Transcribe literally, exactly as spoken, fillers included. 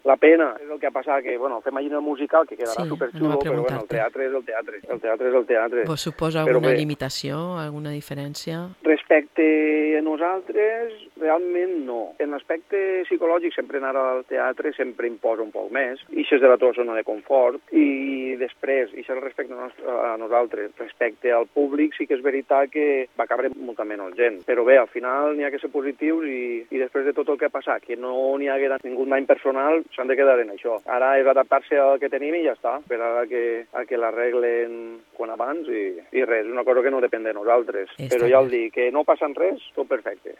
La pena és el que ha passat, que bueno, fem allí el musical, que quedarà Sí, superxulo, però bueno, el teatre és el teatre. El teatre és el teatre. Vos suposa Però alguna bé, limitació, alguna diferència? respecte a nosaltres, realment no. En l'aspecte psicològic, sempre anar al teatre sempre imposa un poc més, i això és de la teva zona de confort, i després, i això respecte a nosaltres, respecte al públic, sí que és veritat que va cabre molta menys gent. Però bé, al final n'hi ha que ser positius i, i després de tot el que ha passat, que no n'hi haguera ningú dany personal, s'han de quedar en això. Ara és adaptar-se al que tenim i ja està, per a que, a que l'arreglen quan abans i, i res, és una cosa que no depèn de nosaltres. Està Però ja clar. el dic, que no passa res, tot perfecte.